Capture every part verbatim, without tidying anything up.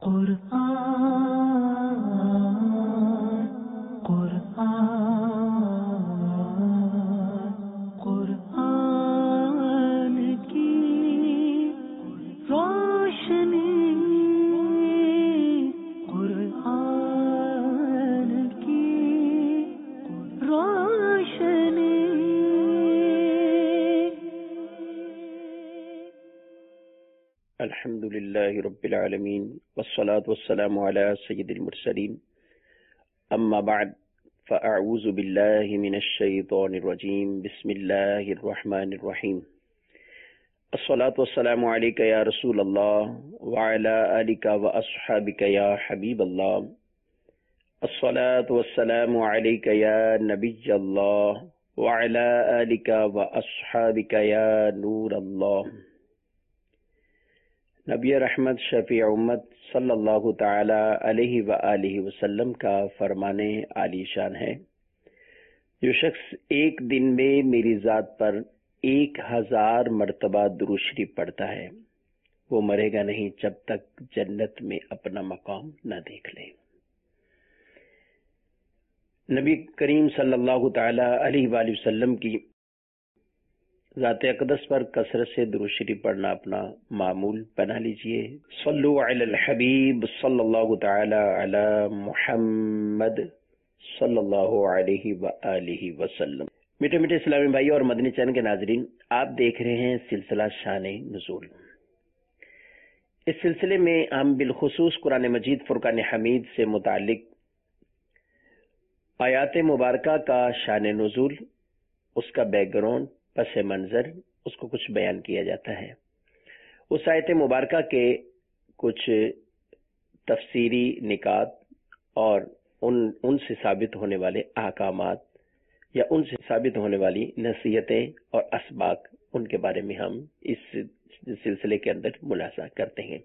قرآن قرآن قرآن کی روشنی قرآن کی روشنی الحمد للہ رب العالمین والصلاة والسلام علی سید المرسلین اما بعد فاعوذ باللہ من الشیطان الرجیم بسم اللہ الرحمن الرحیم الصلاة والسلام علیک یا رسول اللہ وعلی آلک واصحابک یا حبیب اللہ الصلاة والسلام علیک یا نبی اللہ وعلی آلک واصحابک یا نور اللہ۔ نبی رحمت شفیع امت صلی اللہ تعالی علیہ وآلہ وسلم کا فرمان عالی شان ہے، جو شخص ایک دن میں میری ذات پر ایک ہزار مرتبہ درود شریف پڑھتا ہے وہ مرے گا نہیں جب تک جنت میں اپنا مقام نہ دیکھ لے۔ نبی کریم صلی اللہ تعالی علیہ وآلہ وسلم کی ذات اقدس پر کثرت سے درود شریف پڑھنا اپنا معمول بنا لیجئے۔ صلو علی الحبیب صلی اللہ تعالی علی محمد صلی اللہ علیہ وآلہ وسلم۔ میٹھے میٹھے اسلامی بھائی اور مدنی چینل کے ناظرین، آپ دیکھ رہے ہیں سلسلہ شان نزول۔ اس سلسلے میں ہم بالخصوص قرآن مجید فرقان حمید سے متعلق آیات مبارکہ کا شان نزول، اس کا بیک گراؤنڈ، پس منظر، اس کو کچھ بیان کیا جاتا ہے۔ اس آیت مبارکہ کے کچھ تفسیری نکات اور ان ان سے ثابت ہونے والے احکامات یا ان سے ثابت ہونے والی نصیحتیں اور اسباق، ان کے بارے میں ہم اس سلسلے کے اندر ملاحظہ کرتے ہیں۔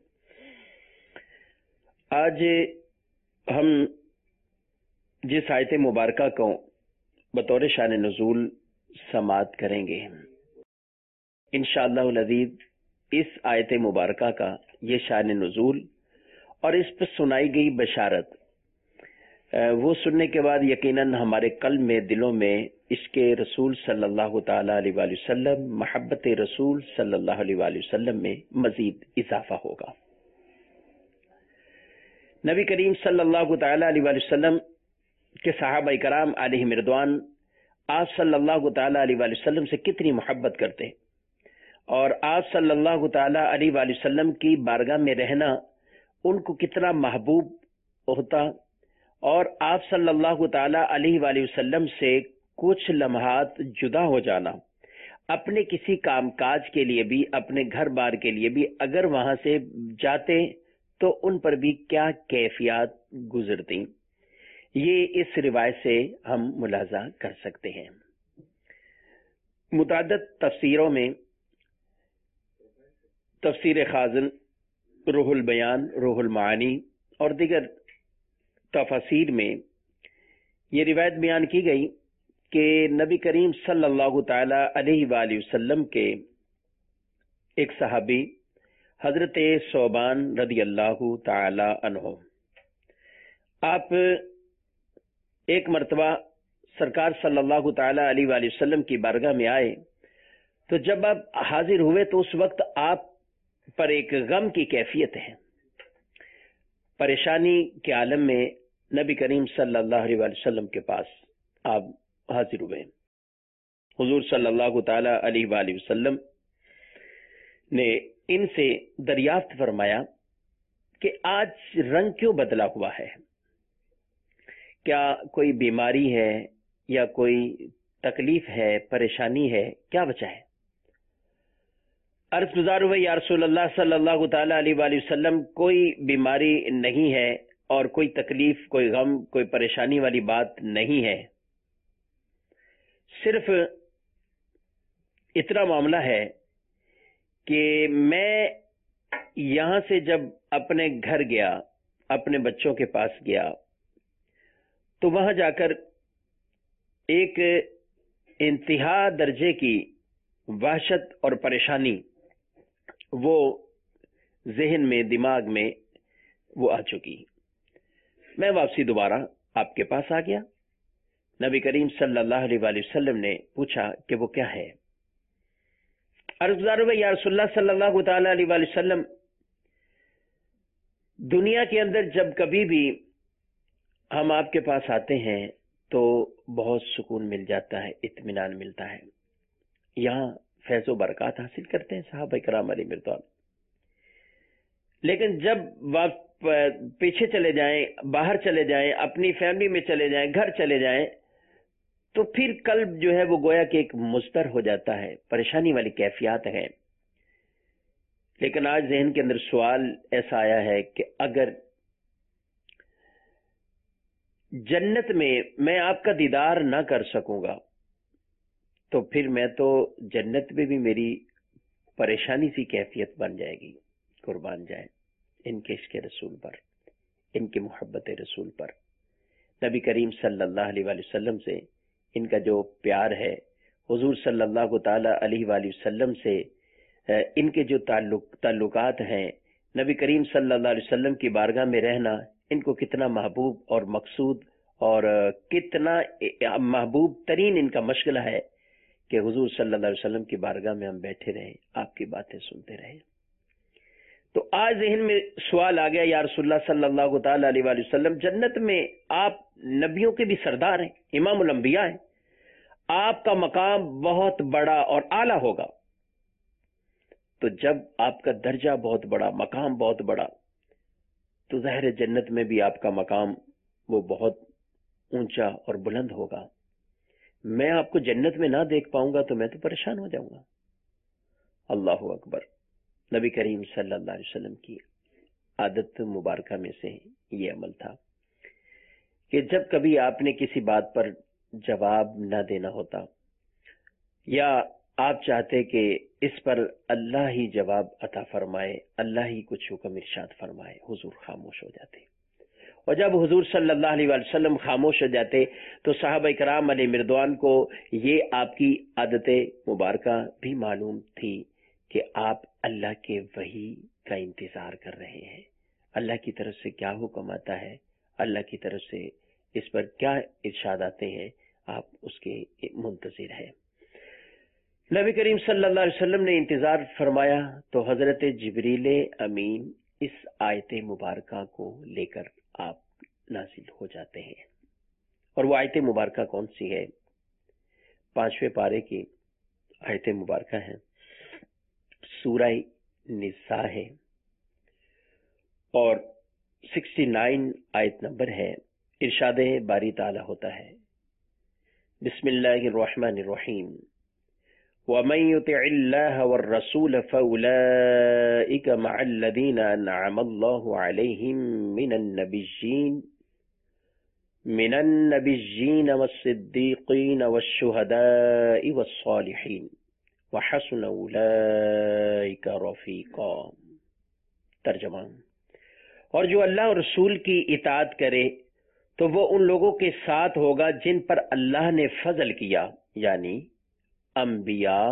آج ہم جس آیت مبارکہ کو بطور شان نزول سماعت کریں گے، انشاءاللہ العزیز اس آیت مبارکہ کا یہ شان نزول اور اس پر سنائی گئی بشارت وہ سننے کے بعد یقیناً ہمارے قلب میں، دلوں میں عشق رسول صلی اللہ تعالی علیہ وآلہ وسلم، محبت رسول صلی اللہ علیہ وآلہ وسلم میں مزید اضافہ ہوگا۔ نبی کریم صلی اللہ تعالی علیہ وآلہ وسلم کے صحابہ کرام علیہم رضوان آپ صلی اللہ تعالیٰ علیہ وآلہ وسلم سے کتنی محبت کرتے ہیں، اور آپ صلی اللہ تعالیٰ علیہ وآلہ وسلم کی بارگاہ میں رہنا ان کو کتنا محبوب ہوتا، اور آپ صلی اللہ تعالیٰ علیہ وآلہ وسلم سے کچھ لمحات جدا ہو جانا، اپنے کسی کام کاج کے لیے بھی، اپنے گھر بار کے لیے بھی اگر وہاں سے جاتے تو ان پر بھی کیا کیفیات گزرتی، یہ اس روایت سے ہم ملاحظہ کر سکتے ہیں۔ متعدد تفسیروں میں، تفسیر خازن، روح البیان، روح المعانی اور دیگر تفاسیر میں یہ روایت بیان کی گئی کہ نبی کریم صلی اللہ تعالی علیہ وآلہ وسلم کے ایک صحابی حضرت ثوبان رضی اللہ تعالی عنہ، آپ ایک مرتبہ سرکار صلی اللہ تعالی علیہ وآلہ وسلم کی بارگاہ میں آئے تو جب آپ حاضر ہوئے تو اس وقت آپ پر ایک غم کی کیفیت ہے، پریشانی کے عالم میں نبی کریم صلی اللہ علیہ وآلہ وسلم کے پاس آپ حاضر ہوئے۔ حضور صلی اللہ تعالی علیہ وآلہ وسلم نے ان سے دریافت فرمایا کہ آج رنگ کیوں بدلا ہوا ہے، کیا کوئی بیماری ہے یا کوئی تکلیف ہے، پریشانی ہے، کیا وجہ ہے؟ عرض گزار ہوئے یا رسول اللہ صلی اللہ تعالی علیہ وآلہ وسلم کوئی بیماری نہیں ہے اور کوئی تکلیف، کوئی غم، کوئی پریشانی والی بات نہیں ہے، صرف اتنا معاملہ ہے کہ میں یہاں سے جب اپنے گھر گیا، اپنے بچوں کے پاس گیا تو وہاں جا کر ایک انتہا درجے کی وحشت اور پریشانی وہ ذہن میں، دماغ میں وہ آ چکی. میں واپسی دوبارہ آپ کے پاس آ گیا. نبی کریم صلی اللہ علیہ وآلہ وسلم نے پوچھا کہ وہ کیا ہے. عرض گزار ہوئے یا رسول اللہ صلی اللہ تعالی علیہ وآلہ وسلم، دنیا کے اندر جب کبھی بھی ہم آپ کے پاس آتے ہیں تو بہت سکون مل جاتا ہے، اطمینان ملتا ہے، یہاں فیض و برکات حاصل کرتے ہیں صحابہ کرام علیہ رضوان. لیکن جب آپ پیچھے چلے جائیں، باہر چلے جائیں، اپنی فیملی میں چلے جائیں، گھر چلے جائیں، تو پھر قلب جو ہے وہ گویا کہ ایک مضطر ہو جاتا ہے، پریشانی والی کیفیات ہے. لیکن آج ذہن کے اندر سوال ایسا آیا ہے کہ اگر جنت میں میں آپ کا دیدار نہ کر سکوں گا تو پھر میں تو جنت میں بھی میری پریشانی سی کیفیت بن جائے گی. قربان جائیں ان کے عشق رسول پر، ان کی محبت رسول پر، نبی کریم صلی اللہ علیہ وآلہ وسلم سے ان کا جو پیار ہے، حضور صلی اللہ تعالی علیہ وآلہ وسلم سے ان کے جو تعلق تعلقات ہیں، نبی کریم صلی اللہ علیہ وسلم کی بارگاہ میں رہنا ان کو کتنا محبوب اور مقصود اور کتنا محبوب ترین ان کا مشغلہ ہے کہ حضور صلی اللہ علیہ وسلم کی بارگاہ میں ہم بیٹھے رہیں، آپ کی باتیں سنتے رہیں. تو آج ذہن میں سوال آ گیا یا رسول اللہ صلی اللہ تعالی علیہ وآلہ وسلم، جنت میں آپ نبیوں کے بھی سردار ہیں، امام الانبیاء ہیں، آپ کا مقام بہت بڑا اور اعلیٰ ہوگا. تو جب آپ کا درجہ بہت بڑا، مقام بہت بڑا، تو ظاہر جنت میں بھی آپ کا مقام وہ بہت اونچا اور بلند ہوگا. میں آپ کو جنت میں نہ دیکھ پاؤں گا تو میں تو پریشان ہو جاؤں گا. اللہ اکبر. نبی کریم صلی اللہ علیہ وسلم کی عادت مبارکہ میں سے یہ عمل تھا کہ جب کبھی آپ نے کسی بات پر جواب نہ دینا ہوتا یا آپ چاہتے کہ اس پر اللہ ہی جواب عطا فرمائے، اللہ ہی کچھ حکم ارشاد فرمائے، حضور خاموش ہو جاتے. اور جب حضور صلی اللہ علیہ وآلہ وسلم خاموش ہو جاتے تو صحابہ کرام علیہ رضوان کو یہ آپ کی عادت مبارکہ بھی معلوم تھی کہ آپ اللہ کے وحی کا انتظار کر رہے ہیں. اللہ کی طرف سے کیا حکم آتا ہے، اللہ کی طرف سے اس پر کیا ارشاد آتے ہیں، آپ اس کے منتظر ہیں. نبی کریم صلی اللہ علیہ وسلم نے انتظار فرمایا تو حضرت جبریل امین اس آیت مبارکہ کو لے کر آپ نازل ہو جاتے ہیں. اور وہ آیت مبارکہ کون سی ہے؟ پانچویں پارے کی آیت مبارکہ ہے، سورہ نساء ہے اور سکسٹی نائن آیت نمبر ہے. ارشاد باری تعالی ہوتا ہے، بسم اللہ الرحمن الرحیم، وَمَن يُطِعِ اللَّهَ وَالرَّسُولَ فَأُولَئِكَ مَعَ الَّذِينَ أَنْعَمَ اللَّهُ عَلَيْهِمْ مِنَ النَّبِيِّينَ مِنَ النَّبِيِّينَ وَالصِّدِّيقِينَ وَالشُّهَدَاءِ وَالصَّالِحِينَ وَحَسُنَ أُولَئِكَ رَفِيقًا. ترجمہ: اور جو اللہ اور رسول کی اطاعت کرے تو وہ ان لوگوں کے ساتھ ہوگا جن پر اللہ نے فضل کیا، یعنی انبیاء،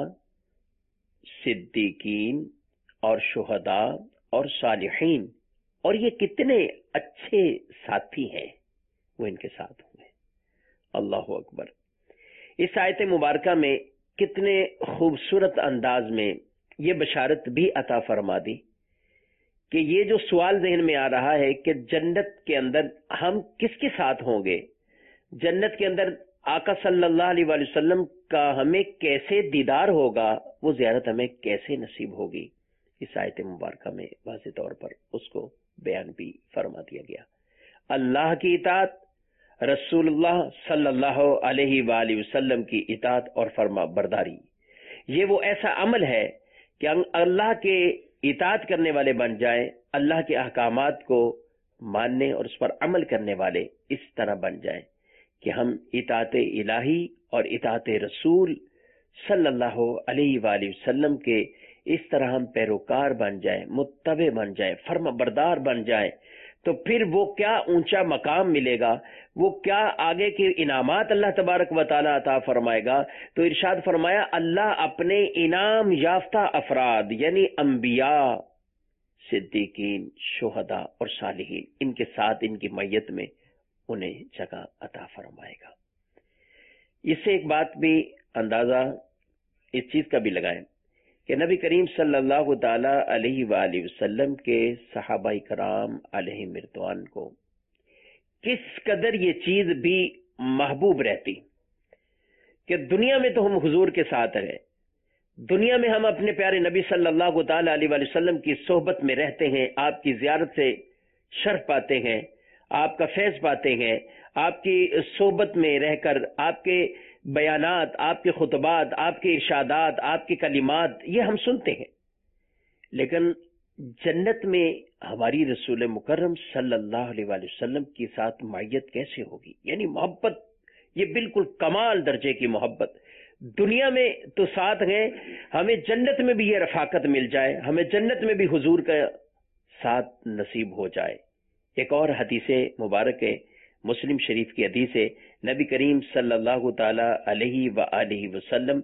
صدیقین اور شہداء اور صالحین. اور یہ کتنے اچھے ساتھی ہیں، وہ ان کے ساتھ ہوں گے. اللہ اکبر. اس آیت مبارکہ میں کتنے خوبصورت انداز میں یہ بشارت بھی عطا فرما دی کہ یہ جو سوال ذہن میں آ رہا ہے کہ جنت کے اندر ہم کس کے ساتھ ہوں گے، جنت کے اندر آقا صلی اللہ علیہ وآلہ وسلم کا ہمیں کیسے دیدار ہوگا، وہ زیارت ہمیں کیسے نصیب ہوگی، اس آیت مبارکہ میں واضح طور پر اس کو بیان بھی فرما دیا گیا. اللہ کی اطاعت، رسول اللہ صلی اللہ علیہ وآلہ وسلم کی اطاعت اور فرما برداری، یہ وہ ایسا عمل ہے کہ اللہ کے اطاعت کرنے والے بن جائیں، اللہ کے احکامات کو ماننے اور اس پر عمل کرنے والے اس طرح بن جائیں کہ ہم اطاعت الہی اور اطاعت رسول صلی اللہ علیہ وآلہ وسلم کے اس طرح ہم پیروکار بن جائیں، متبع بن جائیں، فرما بردار بن جائیں. تو پھر وہ کیا اونچا مقام ملے گا، وہ کیا آگے کے انعامات اللہ تبارک و تعالی عطا فرمائے گا. تو ارشاد فرمایا اللہ اپنے انعام یافتہ افراد یعنی انبیاء، صدیقین، شہداء اور صالحین، ان کے ساتھ ان کی میت میں انہیں جگہ عطا فرمائے گا۔ اس سے ایک بات بھی اندازہ اس چیز کا بھی لگائیں کہ نبی کریم صلی اللہ تعالی علیہ وآلہ وسلم کے صحابہ کرام علیہ رضوان کو کس قدر یہ چیز بھی محبوب رہتی کہ دنیا میں تو ہم حضور کے ساتھ رہے، دنیا میں ہم اپنے پیارے نبی صلی اللہ تعالی علیہ وآلہ وسلم کی صحبت میں رہتے ہیں، آپ کی زیارت سے شرف پاتے ہیں، آپ کا فیض پاتے ہیں، آپ کی صحبت میں رہ کر آپ کے بیانات، آپ کے خطبات، آپ کے ارشادات، آپ کے کلمات یہ ہم سنتے ہیں، لیکن جنت میں ہماری رسول مکرم صلی اللہ علیہ وآلہ وسلم کے ساتھ معیت کیسے ہوگی؟ یعنی محبت، یہ بالکل کمال درجے کی محبت۔ دنیا میں تو ساتھ ہیں، ہمیں جنت میں بھی یہ رفاقت مل جائے، ہمیں جنت میں بھی حضور کا ساتھ نصیب ہو جائے۔ ایک اور حدیث مبارک ہے، مسلم شریف کی حدیث ہے، نبی کریم صلی اللہ تعالی علیہ وآلہ وسلم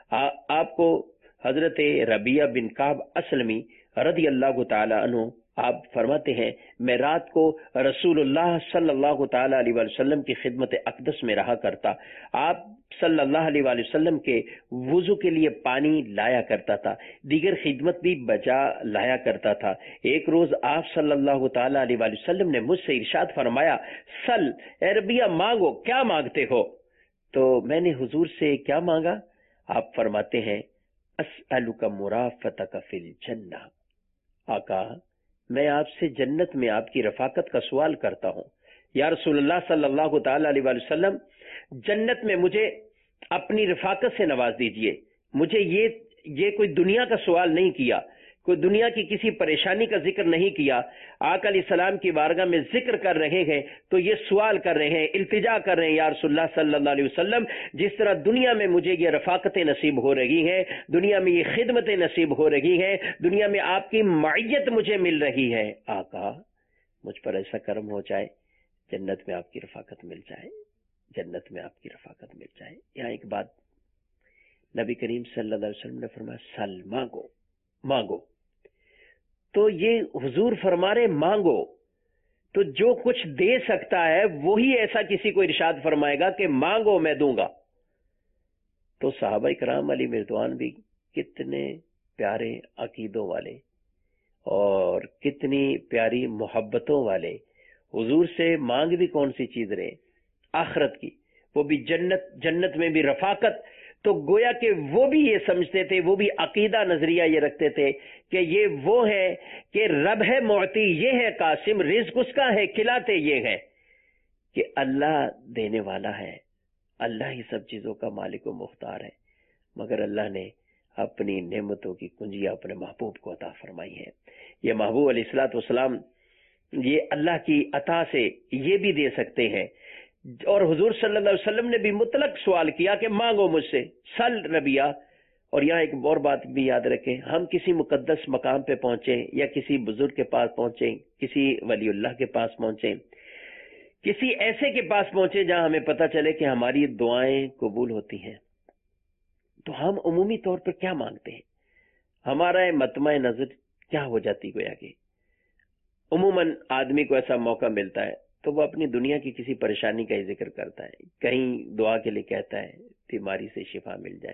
آپ کو حضرت ربیعہ بن کعب اسلمی رضی اللہ تعالی عنہ آپ فرماتے ہیں، میں رات کو رسول اللہ صلی اللہ تعالی علیہ وآلہ وسلم کی خدمت اقدس میں رہا کرتا، آپ صلی اللہ علیہ وآلہ وسلم کے وضو کے لیے پانی لایا کرتا تھا، دیگر خدمت بھی بجا لایا کرتا تھا۔ ایک روز آپ صلی اللہ تعالی علیہ وآلہ وسلم نے مجھ سے ارشاد فرمایا، سل اے ربیعہ مانگو، کیا مانگتے ہو؟ تو میں نے حضور سے کیا مانگا؟ آپ فرماتے ہیں، اسألک مرافقتک فی الجنہ، آقا میں آپ سے جنت میں آپ کی رفاقت کا سوال کرتا ہوں۔ یا رسول اللہ صلی اللہ تعالی علیہ وآلہ وسلم، جنت میں مجھے اپنی رفاقت سے نواز دیجئے۔ مجھے یہ یہ کوئی دنیا کا سوال نہیں کیا، کوئی دنیا کی کسی پریشانی کا ذکر نہیں کیا۔ آقا علیہ السلام کی بارگاہ میں ذکر کر رہے ہیں تو یہ سوال کر رہے ہیں، التجا کر رہے ہیں، یا رسول اللہ صلی اللہ علیہ وسلم جس طرح دنیا میں مجھے یہ رفاقتیں نصیب ہو رہی ہیں، دنیا میں یہ خدمتیں نصیب ہو رہی ہیں، دنیا میں آپ کی معیت مجھے مل رہی ہے، آقا مجھ پر ایسا کرم ہو جائے جنت میں آپ کی رفاقت مل جائے، جنت میں آپ کی رفاقت مل جائے۔ یہاں ایک بات نبی کریم صلی اللہ علیہ وسلم نے فرمایا، سل مانگو مانگو، تو یہ حضور فرما رہے مانگو، تو جو کچھ دے سکتا ہے وہی ایسا کسی کو ارشاد فرمائے گا کہ مانگو میں دوں گا۔ تو صحابہ کرام علیہ رضوان بھی کتنے پیارے عقیدوں والے اور کتنی پیاری محبتوں والے، حضور سے مانگ بھی کون سی چیز رہے؟ آخرت کی، وہ بھی جنت، جنت میں بھی رفاقت۔ تو گویا کہ وہ بھی یہ سمجھتے تھے، وہ بھی عقیدہ نظریہ یہ رکھتے تھے کہ یہ وہ ہے کہ رب ہے معطی، یہ ہے قاسم، رزق اس کا ہے، کھلاتے یہ ہے، کہ اللہ دینے والا ہے، اللہ ہی سب چیزوں کا مالک و مختار ہے، مگر اللہ نے اپنی نعمتوں کی کنجیاں اپنے محبوب کو عطا فرمائی ہے۔ یہ محبوب علیہ الصلوۃ والسلام یہ اللہ کی عطا سے یہ بھی دے سکتے ہیں، اور حضور صلی اللہ علیہ وسلم نے بھی مطلق سوال کیا کہ مانگو مجھ سے، سل ربیعہ۔ اور یہاں ایک اور بات بھی یاد رکھیں، ہم کسی مقدس مقام پہ پہنچیں یا کسی بزرگ کے پاس پہنچیں، کسی ولی اللہ کے پاس پہنچیں، کسی ایسے کے پاس پہنچیں جہاں ہمیں پتہ چلے کہ ہماری دعائیں قبول ہوتی ہیں، تو ہم عمومی طور پر کیا مانگتے ہیں؟ ہمارا مطمع نظر کیا ہو جاتی گویا کہ عموماً آدمی کو ایسا موقع ملتا ہے تو وہ اپنی دنیا کی کسی پریشانی کا ہی ذکر کرتا ہے، کہیں دعا کے لیے کہتا ہے بیماری سے شفا مل جائے،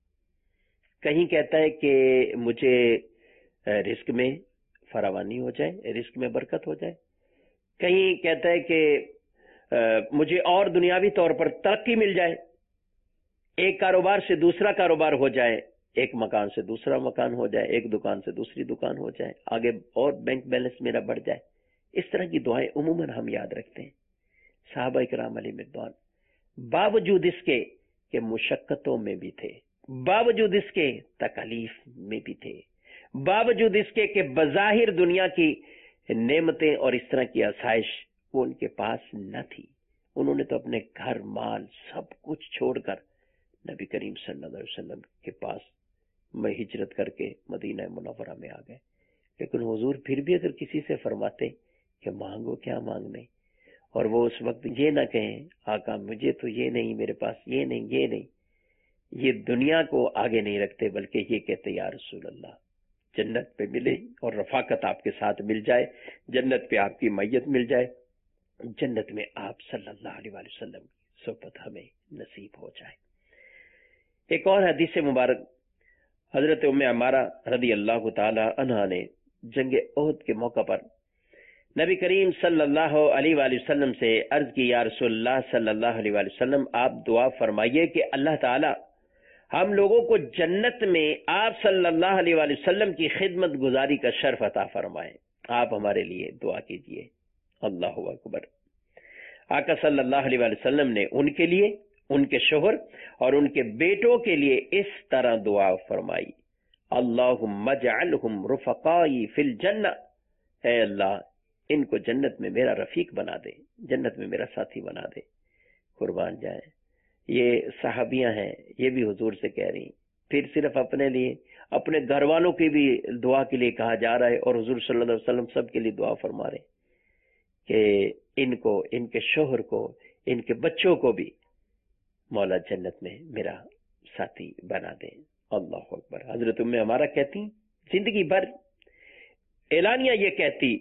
کہیں کہتا ہے کہ مجھے رزق میں فراوانی ہو جائے، رزق میں برکت ہو جائے، کہیں کہتا ہے کہ مجھے اور دنیاوی طور پر ترقی مل جائے، ایک کاروبار سے دوسرا کاروبار ہو جائے، ایک مکان سے دوسرا مکان ہو جائے، ایک دکان سے دوسری دکان ہو جائے، آگے اور بینک بیلنس میرا بڑھ جائے۔ اس طرح کی دعائیں عموماً ہم یاد رکھتے ہیں۔ صحابہ کرام علیہ رضوان باوجود اس کے کہ مشقتوں میں بھی تھے، باوجود اس کے تکلیف میں بھی تھے، باوجود اس کے کہ بظاہر دنیا کی نعمتیں اور اس طرح کی آسائش وہ ان کے پاس نہ تھی، انہوں نے تو اپنے گھر مال سب کچھ چھوڑ کر نبی کریم صلی اللہ علیہ وسلم کے پاس میں ہجرت کر کے مدینہ منورہ میں آ گئے۔ لیکن حضور پھر بھی اگر کسی سے فرماتے کہ مانگو کیا مانگنے، اور وہ اس وقت یہ نہ کہیں آقا مجھے تو یہ نہیں، میرے پاس یہ نہیں، یہ نہیں، یہ دنیا کو آگے نہیں رکھتے، بلکہ یہ کہتے یا رسول اللہ جنت پہ ملے اور رفاقت آپ کے ساتھ مل جائے، جنت پہ آپ کی میت مل جائے، جنت میں آپ صلی اللہ علیہ وآلہ وسلم کی صحبت ہمیں نصیب ہو جائے۔ ایک اور حدیث مبارک، حضرت ام عمارہ رضی اللہ تعالی عنہا نے جنگ احد کے موقع پر نبی کریم صلی اللہ علیہ وآلہ وسلم سے عرض کی، یا رسول اللہ صلی اللہ علیہ وآلہ وسلم، آپ دعا فرمائیے کہ اللہ تعالی ہم لوگوں کو جنت میں آپ صلی اللہ علیہ وآلہ وسلم کی خدمت گزاری کا شرف عطا فرمائے۔ آپ ہمارے لیے دعا کیجیے۔ اللہ اکبر۔ آقا صلی اللہ علیہ وآلہ وسلم نے ان کے لیے، ان کے شوہر اور ان کے بیٹوں کے لیے اس طرح دعا فرمائی، اللہم اجعلہم رفقائی فی الجنہ، اے اللہ ان کو جنت میں میرا رفیق بنا دے، جنت میں میرا ساتھی بنا دے۔ قربان جائیں، یہ صحابیاں ہیں، یہ بھی حضور سے کہہ رہی، پھر صرف اپنے لیے، اپنے گھر والوں کی بھی دعا کے لیے کہا جا رہا ہے، اور حضور صلی اللہ علیہ وسلم سب کے لیے دعا فرما رہے کہ ان کو، ان کے شوہر کو، ان کے بچوں کو بھی مولا جنت میں میرا ساتھی بنا دے۔ اللہ اکبر۔ حضرت ام عمارہ کہتی، زندگی بھر اعلانیہ یہ کہتی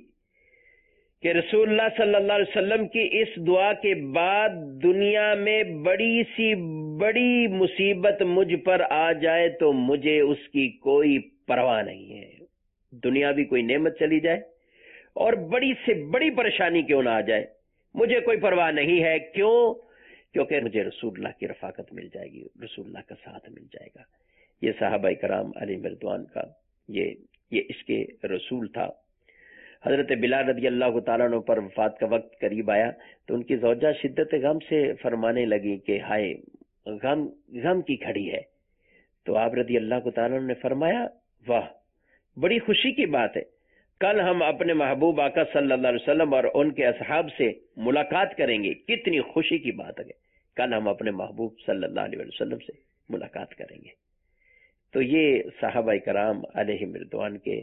کہ رسول اللہ صلی اللہ علیہ وسلم کی اس دعا کے بعد دنیا میں بڑی سی بڑی مصیبت مجھ پر آ جائے تو مجھے اس کی کوئی پرواہ نہیں ہے، دنیاوی کوئی نعمت چلی جائے اور بڑی سے بڑی پریشانی کیوں نہ آ جائے، مجھے کوئی پرواہ نہیں ہے۔ کیوں؟ کیونکہ مجھے رسول اللہ کی رفاقت مل جائے گی، رسول اللہ کا ساتھ مل جائے گا۔ یہ صحابہ کرام علیہ رضوان کا یہ یہ اس کے رسول تھا۔ حضرت بلال رضی اللہ تعالیٰ عنہ پر وفات کا وقت قریب آیا تو ان کی زوجہ شدت غم سے فرمانے لگی کہ ہائے، غم غم کی گھڑی ہے۔ تو آپ رضی اللہ تعالیٰ عنہ نے فرمایا، واہ، بڑی خوشی کی بات ہے، کل ہم اپنے محبوب آقا صلی اللہ علیہ وسلم اور ان کے اصحاب سے ملاقات کریں گے، کتنی خوشی کی بات ہے، کل ہم اپنے محبوب صلی اللہ علیہ وسلم سے ملاقات کریں گے۔ تو یہ صحابہ کرام علیہ رضوان کے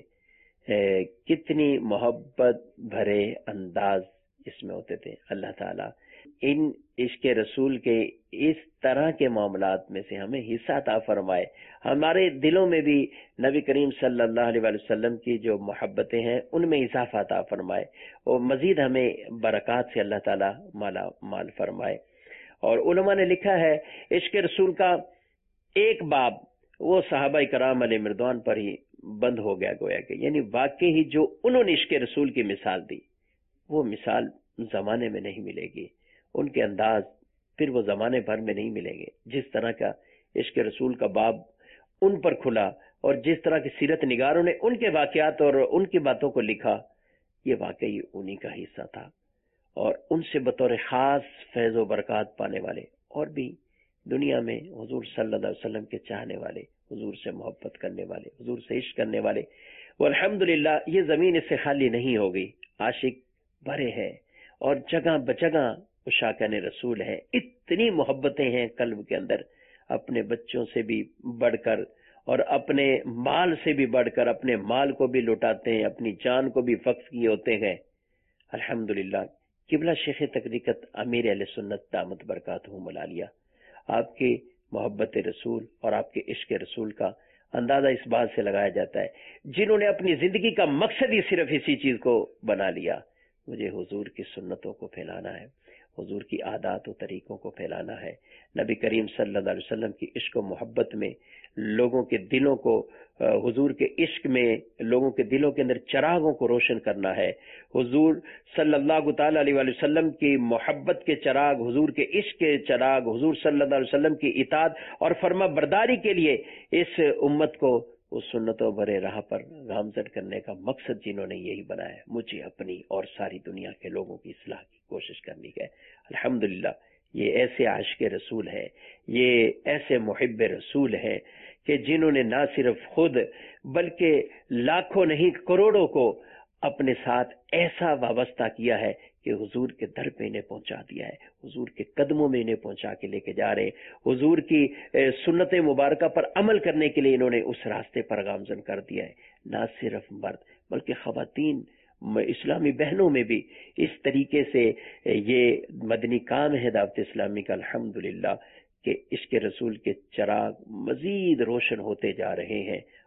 کتنی محبت بھرے انداز اس میں ہوتے تھے۔ اللہ تعالیٰ ان عشق رسول کے اس طرح کے معاملات میں سے ہمیں حصہ عطا فرمائے، ہمارے دلوں میں بھی نبی کریم صلی اللہ علیہ وسلم کی جو محبتیں ہیں ان میں اضافہ عطا فرمائے، اور مزید ہمیں برکات سے اللہ تعالیٰ مالا مال فرمائے۔ اور علماء نے لکھا ہے عشق رسول کا ایک باب وہ صحابہ کرام علیہ رضوان پر ہی بند ہو گیا، گویا کہ یعنی واقعی ہی جو انہوں نے عشق رسول کی مثال دی وہ مثال زمانے میں نہیں ملے گی، ان کے انداز پھر وہ زمانے بھر میں نہیں ملیں گے۔ جس طرح کا عشق رسول کا باب ان پر کھلا اور جس طرح کی سیرت نگاروں نے ان کے واقعات اور ان کی باتوں کو لکھا، یہ واقعی انہی کا حصہ تھا۔ اور ان سے بطور خاص فیض و برکات پانے والے اور بھی دنیا میں حضور صلی اللہ علیہ وسلم کے چاہنے والے، حضور سے محبت کرنے والے، حضور سے عشق کرنے والے، والحمدللہ یہ زمین اس سے خالی نہیں ہوگی، عاشق بھرے ہیں اور جگہ بجگہ عشاقان رسول ہیں، اتنی محبتیں ہیں قلب کے اندر، اپنے بچوں سے بھی بڑھ کر اور اپنے مال سے بھی بڑھ کر اپنے مال کو بھی لٹاتے ہیں، اپنی جان کو بھی وقف کیے ہوتے ہیں۔ الحمدللہ قبلہ شیخ تقریقت امیر اہل سنت دامت برکاتہم العالیہ، آپ کی محبت رسول اور آپ کے عشق رسول کا اندازہ اس بات سے لگایا جاتا ہے جنہوں نے اپنی زندگی کا مقصد ہی صرف اسی چیز کو بنا لیا، مجھے حضور کی سنتوں کو پھیلانا ہے، حضور کی عادات و طریقوں کو پھیلانا ہے، نبی کریم صلی اللہ علیہ وسلم کی عشق و محبت میں لوگوں کے دلوں کو، حضور کے عشق میں لوگوں کے دلوں کے اندر چراغوں کو روشن کرنا ہے، حضور صلی اللہ تعالی علیہ وسلم کی محبت کے چراغ، حضور کے عشق کے چراغ، حضور صلی اللہ علیہ وسلم کی اطاعت اور فرما برداری کے لیے اس امت کو اس سنتوں بھرے راہ پر گامزن کرنے کا مقصد جنہوں نے یہی بنایا ہے، مجھے اپنی اور ساری دنیا کے لوگوں کی اصلاح کی کوشش کرنی ہے۔ الحمدللہ یہ ایسے عاشق رسول ہیں، یہ ایسے محب رسول ہیں کہ جنہوں نے نہ صرف خود بلکہ لاکھوں نہیں کروڑوں کو اپنے ساتھ ایسا وابستہ کیا ہے کہ حضور کے در پہ انہیں پہنچا دیا ہے، حضور کے قدموں میں انہیں پہنچا کے لے کے جا رہے ہیں، حضور کی سنت مبارکہ پر عمل کرنے کے لیے انہوں نے اس راستے پر گامزن کر دیا ہے۔ نہ صرف مرد بلکہ خواتین اسلامی بہنوں میں بھی اس طریقے سے یہ مدنی کام ہے دعوت اسلامی کا، الحمدللہ کہ عشق رسول کے چراغ مزید روشن ہوتے جا رہے ہیں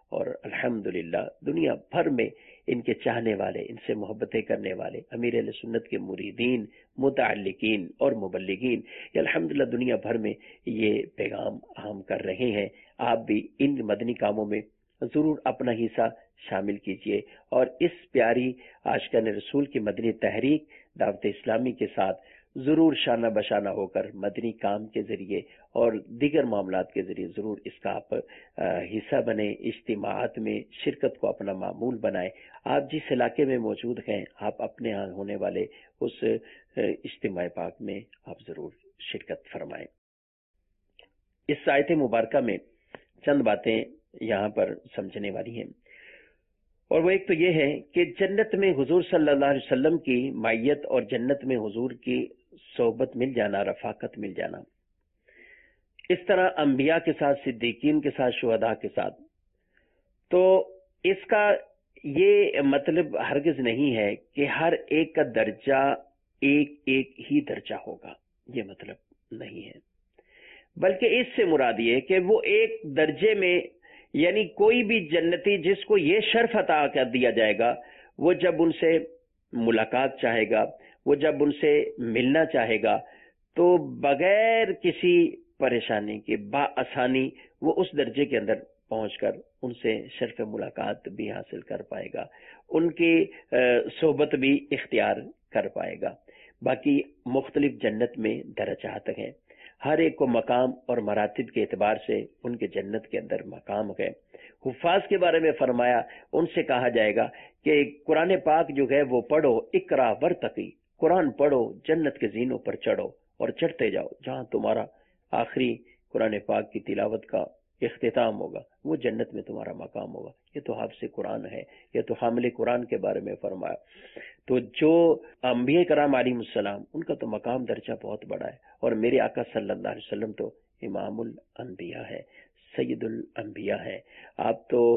اور الحمدللہ دنیا بھر میں ان کے چاہنے والے، ان سے محبتیں کرنے والے، امیر اہل سنت کے مریدین، متعلقین اور مبلغین، یہ الحمدللہ دنیا بھر میں یہ پیغام عام کر رہے ہیں۔ آپ بھی ان مدنی کاموں میں ضرور اپنا حصہ شامل کیجئے اور اس پیاری عاشقان رسول کی مدنی تحریک دعوت اسلامی کے ساتھ ضرور شانہ بشانہ ہو کر مدنی کام کے ذریعے اور دیگر معاملات کے ذریعے ضرور اس کا آپ حصہ بنیں، اجتماعات میں شرکت کو اپنا معمول بنائیں۔ آپ جس علاقے میں موجود ہیں، آپ اپنے ہاں ہونے والے اس اجتماع پاک میں آپ ضرور شرکت فرمائیں۔ اس آیت مبارکہ میں چند باتیں یہاں پر سمجھنے والی ہیں، اور وہ ایک تو یہ ہے کہ جنت میں حضور صلی اللہ علیہ وسلم کی معیت اور جنت میں حضور کی صحبت مل جانا، رفاقت مل جانا، اس طرح انبیاء کے ساتھ، صدیقین کے ساتھ، شہداء کے ساتھ، تو اس کا یہ مطلب ہرگز نہیں ہے کہ ہر ایک کا درجہ ایک ایک ہی درجہ ہوگا، یہ مطلب نہیں ہے، بلکہ اس سے مراد یہ کہ وہ ایک درجے میں، یعنی کوئی بھی جنتی جس کو یہ شرف عطا کر دیا جائے گا، وہ جب ان سے ملاقات چاہے گا، وہ جب ان سے ملنا چاہے گا، تو بغیر کسی پریشانی کے بآسانی وہ اس درجے کے اندر پہنچ کر ان سے شرف ملاقات بھی حاصل کر پائے گا، ان کی صحبت بھی اختیار کر پائے گا۔ باقی مختلف جنت میں درجات ہیں، ہر ایک کو مقام اور مراتب کے اعتبار سے ان کے جنت کے اندر مقام ہے۔ حفاظ کے بارے میں فرمایا، ان سے کہا جائے گا کہ قرآن پاک جو ہے وہ پڑھو، اقرا ورتقی، قرآن پڑھو، جنت کے زینوں پر چڑھو اور چڑھتے جاؤ، جہاں تمہارا آخری قرآن پاک کی تلاوت کا اختتام ہوگا وہ جنت میں تمہارا مقام ہوگا۔ یہ تو حافظ قرآن ہے، یہ تو حامل قرآن کے بارے میں فرمایا۔ تو جو انبیاء کرام علیہ السلام، ان کا تو مقام درجہ بہت بڑا ہے، اور میرے آقا صلی اللہ علیہ وسلم تو امام الانبیاء ہے، سید الانبیاء ہے، آپ تو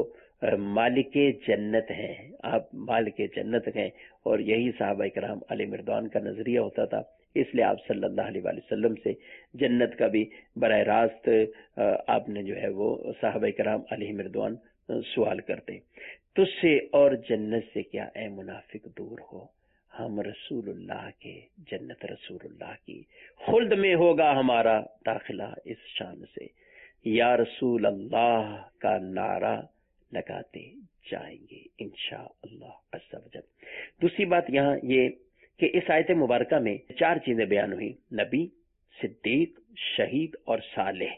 مالک جنت ہیں، آپ مالک جنت ہیں، اور یہی صحابہ کرام علیہ رضوان کا نظریہ ہوتا تھا، اس لیے آپ صلی اللہ علیہ وسلم سے جنت کا بھی براہ راست آپ نے جو ہے وہ صحابہ کرام علیہ رضوان سوال کرتے۔ تجھ سے اور جنت سے کیا اے منافق دور ہو، ہم رسول اللہ کے، جنت رسول اللہ کی، خلد میں ہوگا ہمارا داخلہ اس شان سے، یا رسول اللہ کا نعرہ لگاتے جائیں گے انشاءاللہ عز و جل۔ دوسری بات یہاں یہ کہ اس آیت مبارکہ میں چار چیزیں بیان ہوئی، نبی، صدیق، شہید اور صالح۔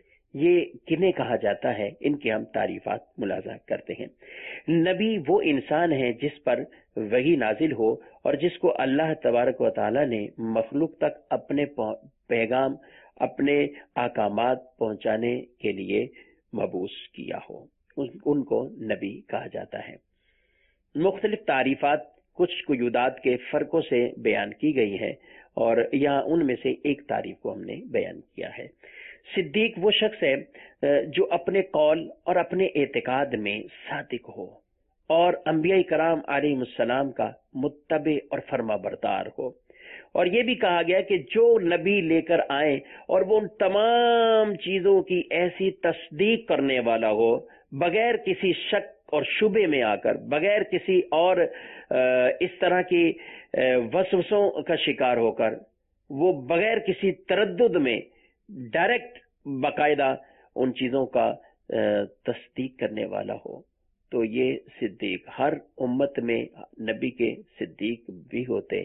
یہ کنہیں کہا جاتا ہے، ان کی ہم تعریفات ملاحظہ کرتے ہیں۔ نبی وہ انسان ہے جس پر وحی نازل ہو اور جس کو اللہ تبارک و تعالی نے مخلوق تک اپنے پیغام، اپنے احکامات پہنچانے کے لیے مبعوث کیا ہو، ان کو نبی کہا جاتا ہے۔ مختلف تعریفات کچھ قیودات کے فرقوں سے بیان کی گئی ہیں، اور یہاں ان میں سے ایک تعریف کو ہم نے بیان کیا ہے۔ صدیق وہ شخص ہے جو اپنے قول اور اپنے اعتقاد میں صادق ہو اور انبیاء کرام علیہ السلام کا متبع اور فرما بردار ہو، اور یہ بھی کہا گیا کہ جو نبی لے کر آئیں اور وہ ان تمام چیزوں کی ایسی تصدیق کرنے والا ہو، بغیر کسی شک اور شبے میں آ کر، بغیر کسی اور اس طرح کی وسوسوں کا شکار ہو کر، وہ بغیر کسی تردد میں ڈائریکٹ باقاعدہ ان چیزوں کا تصدیق کرنے والا ہو، تو یہ صدیق، ہر امت میں نبی کے صدیق بھی ہوتے،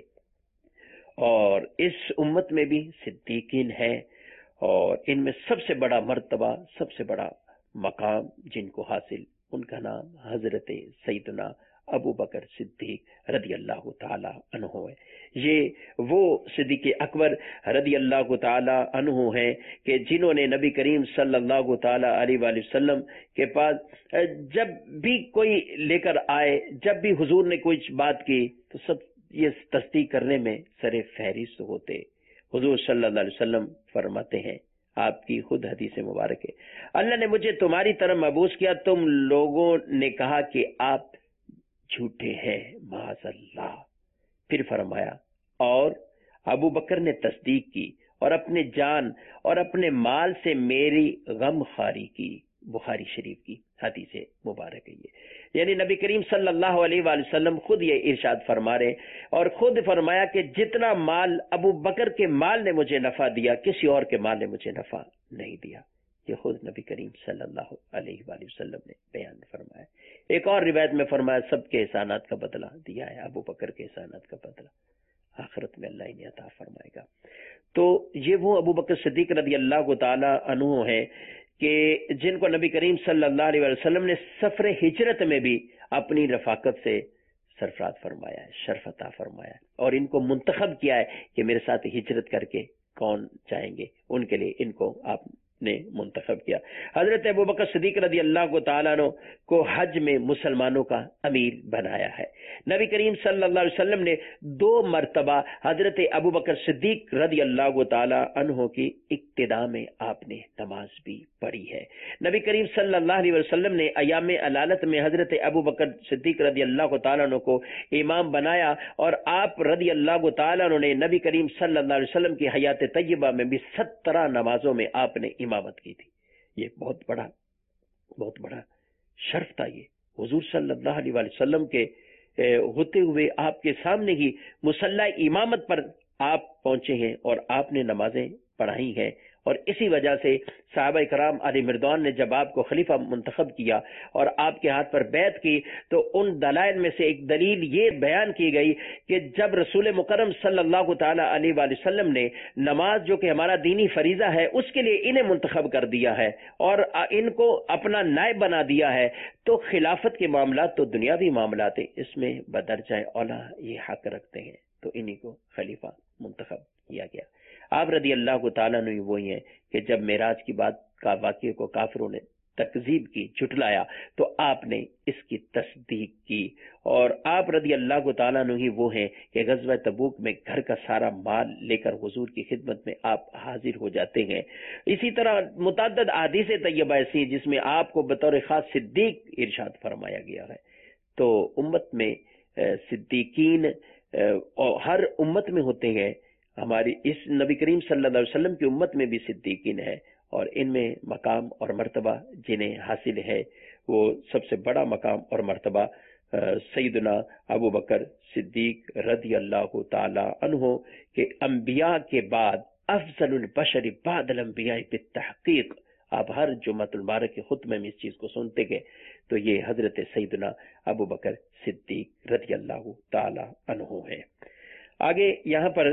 اور اس امت میں بھی صدیقین ہیں، اور ان میں سب سے بڑا مرتبہ، سب سے بڑا مقام جن کو حاصل، ان کا نام حضرت سیدنا ابو بکر صدیق رضی اللہ تعالی عنہ ہے۔ یہ وہ صدیق اکبر رضی اللہ تعالی عنہ ہیں کہ جنہوں نے نبی کریم صلی اللہ تعالی علیہ وآلہ وسلم کے پاس جب بھی کوئی لے کر آئے، جب بھی حضور نے کوئی بات کی، تو سب یہ تصدیق کرنے میں سر فہرست ہوتے۔ حضور صلی اللہ علیہ وسلم فرماتے ہیں، آپ کی خود حدیث مبارک ہے، اللہ نے مجھے تمہاری طرف مبعوث کیا، تم لوگوں نے کہا کہ آپ جھوٹے ہیں، معاذ اللہ۔ پھر فرمایا، اور ابو بکر نے تصدیق کی اور اپنے جان اور اپنے مال سے میری غم خواری کی، بخاری شریف کی۔ حدیث مبارک ہے یہ، یعنی نبی کریم صلی اللہ علیہ وآلہ وسلم خود یہ ارشاد فرما رہے اور خود فرمایا کہ جتنا مال ابو بکر کے مال نے مجھے نفع دیا کسی اور کے مال نے مجھے نفع نہیں دیا، یہ خود نبی کریم صلی اللہ علیہ وآلہ وسلم نے بیان فرمایا۔ ایک اور روایت میں فرمایا سب کے احسانات کا بدلہ دیا ہے، ابو بکر کے احسانات کا بدلہ آخرت میں اللہ انہیں عطا فرمائے گا۔ تو یہ وہ ابو بکر صدیق رضی اللہ تعالی عنہ ہے کہ جن کو نبی کریم صلی اللہ علیہ وسلم نے سفر ہجرت میں بھی اپنی رفاقت سے سرفراز فرمایا ہے، شرف عطا فرمایا ہے، اور ان کو منتخب کیا ہے کہ میرے ساتھ ہجرت کر کے کون جائیں گے، ان کے لیے ان کو آپ نے منتخب کیا۔ حضرت ابو بکر صدیق رضی اللہ تعالیٰ عنہ کو حج میں مسلمانوں کا امیر بنایا ہے۔ نبی کریم صلی اللہ علیہ وسلم نے دو مرتبہ حضرت ابو بکر صدیق رضی اللہ تعالیٰ عنہ کی اقتداء میں آپ نے نماز بھی پڑھی ہے۔ نبی کریم صلی اللہ علیہ وسلم نے ایام علالت میں حضرت ابو بکر صدیق رضی اللہ تعالیٰ عنہ کو امام بنایا، اور آپ رضی اللہ تعالیٰ عنہ نے نبی کریم صلی اللہ علیہ وسلم کی حیات طیبہ میں بھی سترہ نمازوں میں آپ نے امامت کی تھی۔ یہ بہت بڑا بہت بڑا شرف تھا، یہ حضور صلی اللہ علیہ وسلم کے ہوتے ہوئے آپ کے سامنے ہی مصلی امامت پر آپ پہنچے ہیں اور آپ نے نمازیں پڑھائی ہیں، اور اسی وجہ سے صحابہ کرام علی مردوان نے جب آپ کو خلیفہ منتخب کیا اور آپ کے ہاتھ پر بیعت کی تو ان دلائل میں سے ایک دلیل یہ بیان کی گئی کہ جب رسول مکرم صلی اللہ تعالی علیہ وآلہ وسلم نے نماز جو کہ ہمارا دینی فریضہ ہے اس کے لیے انہیں منتخب کر دیا ہے اور ان کو اپنا نائب بنا دیا ہے، تو خلافت کے معاملات تو دنیاوی معاملات اس میں بدرجہ اولا یہ حق رکھتے ہیں، تو انہی کو خلیفہ منتخب کیا گیا۔ آپ رضی اللہ تعالیٰ نے وہی ہیں کہ جب معراج کی بات کا واقعے کو کافروں نے تکذیب کی، جھٹلایا، تو آپ نے اس کی تصدیق کی، اور آپ رضی اللہ تعالیٰ نے ہی وہ ہیں کہ غزوہ تبوک میں گھر کا سارا مال لے کر حضور کی خدمت میں آپ حاضر ہو جاتے ہیں۔ اسی طرح متعدد احادیث طیبہ ایسی جس میں آپ کو بطور خاص صدیق ارشاد فرمایا گیا ہے۔ تو امت میں صدیقین اور ہر امت میں ہوتے ہیں، ہماری اس نبی کریم صلی اللہ علیہ وسلم کی امت میں بھی صدیقین ہے، اور ان میں مقام اور مرتبہ جنہیں حاصل ہے وہ سب سے بڑا مقام اور مرتبہ سیدنا ابو بکر صدیق رضی اللہ تعالی عنہ کہ انبیاء کے بعد افضل البشر بعد الانبیاء بالتحقیق، آپ ہر جمعۃ المبارک کے خطبے میں اس چیز کو سنتے گئے، تو یہ حضرت سیدنا ابو بکر صدیق رضی اللہ تعالی عنہ ہے۔ آگے یہاں پر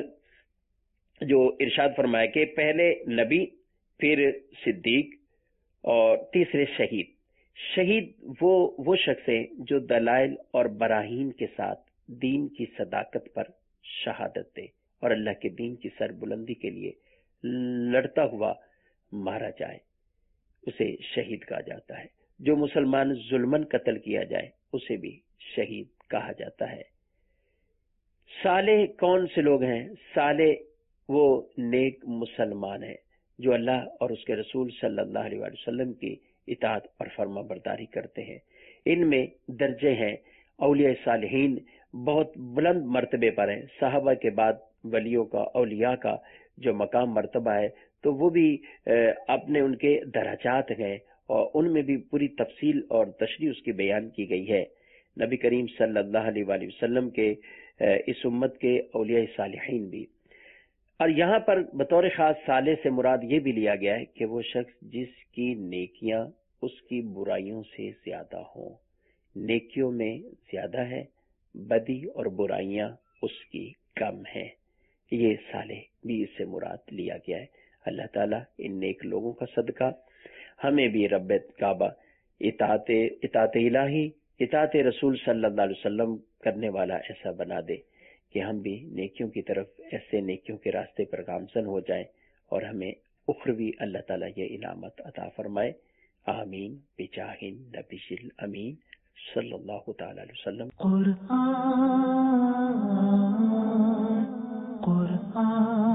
جو ارشاد فرمایا کہ پہلے نبی، پھر صدیق، اور تیسرے شہید۔ شہید وہ وہ شخص ہے جو دلائل اور براہین کے ساتھ دین کی صداقت پر شہادت دے اور اللہ کے دین کی سربلندی کے لیے لڑتا ہوا مارا جائے، اسے شہید کہا جاتا ہے۔ جو مسلمان ظلمن قتل کیا جائے اسے بھی شہید کہا جاتا ہے۔ صالح کون سے لوگ ہیں؟ صالح وہ نیک مسلمان ہیں جو اللہ اور اس کے رسول صلی اللہ علیہ وسلم کی اطاعت اور فرما برداری کرتے ہیں۔ ان میں درجے ہیں، اولیاء صالحین بہت بلند مرتبے پر ہیں، صحابہ کے بعد ولیوں کا، اولیاء کا جو مقام مرتبہ ہے تو وہ بھی اپنے ان کے درجات ہیں، اور ان میں بھی پوری تفصیل اور تشریح اس کی بیان کی گئی ہے۔ نبی کریم صلی اللہ علیہ وآلہ وسلم کے اس امت کے اولیاء صالحین بھی، اور یہاں پر بطور خاص صالح سے مراد یہ بھی لیا گیا ہے کہ وہ شخص جس کی نیکیاں اس کی برائیوں سے زیادہ ہوں، نیکیوں میں زیادہ ہے، بدی اور برائیاں اس کی کم ہیں، یہ صالح بھی اس سے مراد لیا گیا ہے۔ اللہ تعالیٰ ان نیک لوگوں کا صدقہ ہمیں بھی رب کعبہ اطاعت اطاعت الہی اطاعت رسول صلی اللہ علیہ وسلم کرنے والا ایسا بنا دے کہ ہم بھی نیکیوں کی طرف ایسے نیکیوں کے راستے پر گامزن ہو جائیں، اور ہمیں اخروی اللہ تعالیٰ یہ انعامت عطا فرمائے۔ آمین بجاہ النبی الامین صلی اللہ تعالی علیہ وسلم۔ قرآن قرآن